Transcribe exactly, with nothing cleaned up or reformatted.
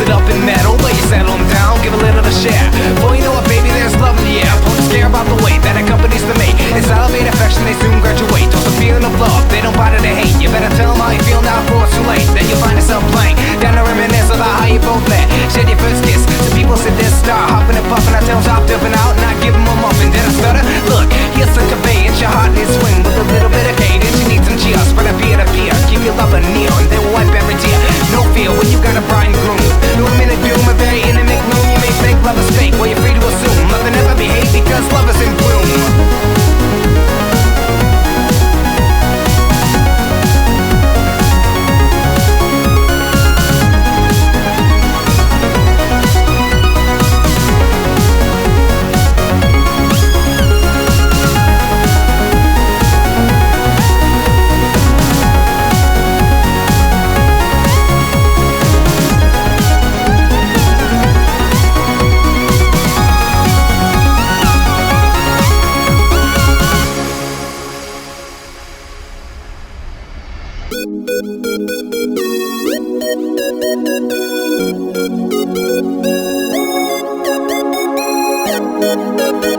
it up in metal, but you settle them down, give a little to share. Boy, you know what, baby, there's love in the air. Opponents care about the way that accompanies the mate. It's elevate affection, they soon graduate. Towards the feeling of love, they don't bother to hate. You better tell them how you feel now before it's too late. Then you'll find yourself playing down to reminisce about how you both met. Shed your first kiss, so people sit there, start hopping and puffing. I tell them stop dipping out and I give them a muffin. Did I stutter? Look, here's some conveyance. Your heart needs swing with a little bit of cadence. You need some cheers, spread a peer to peer. Keep your lover near and they will wipe every tear. No fear when you got a bride and groom. No minute doom, a very intimate gloom. You may think love is fake, well you're free to assume love will never be hate because love is in bloom. Thank you.